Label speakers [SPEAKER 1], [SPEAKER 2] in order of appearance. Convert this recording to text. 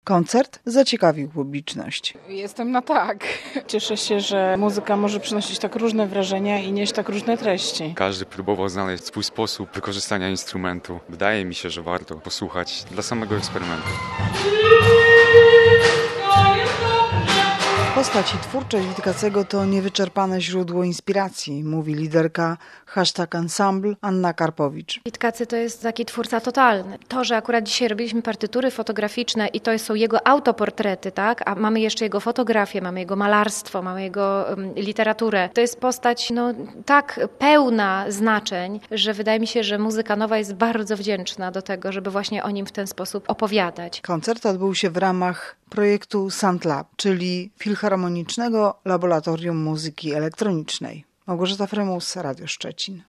[SPEAKER 1] Koncert zaciekawił publiczność.
[SPEAKER 2] Jestem na tak. Cieszę się, że muzyka może przynosić tak różne wrażenia i nieść tak różne treści.
[SPEAKER 3] Każdy próbował znaleźć swój sposób wykorzystania instrumentu. Wydaje mi się, że warto posłuchać dla samego eksperymentu.
[SPEAKER 1] Postać i twórczość Witkacego to niewyczerpane źródło inspiracji, mówi liderka #ensemble Anna Karpowicz.
[SPEAKER 4] Witkacy to jest taki twórca totalny. To, że akurat dzisiaj robiliśmy partytury fotograficzne i to są jego autoportrety, tak? A mamy jeszcze jego fotografię, mamy jego malarstwo, mamy jego literaturę. To jest postać tak pełna znaczeń, że wydaje mi się, że muzyka nowa jest bardzo wdzięczna do tego, żeby właśnie o nim w ten sposób opowiadać.
[SPEAKER 1] Koncert odbył się w ramach projektu SoundLab, czyli Filharmonicznego Laboratorium Muzyki Elektronicznej. Małgorzata Frymus, Radio Szczecin.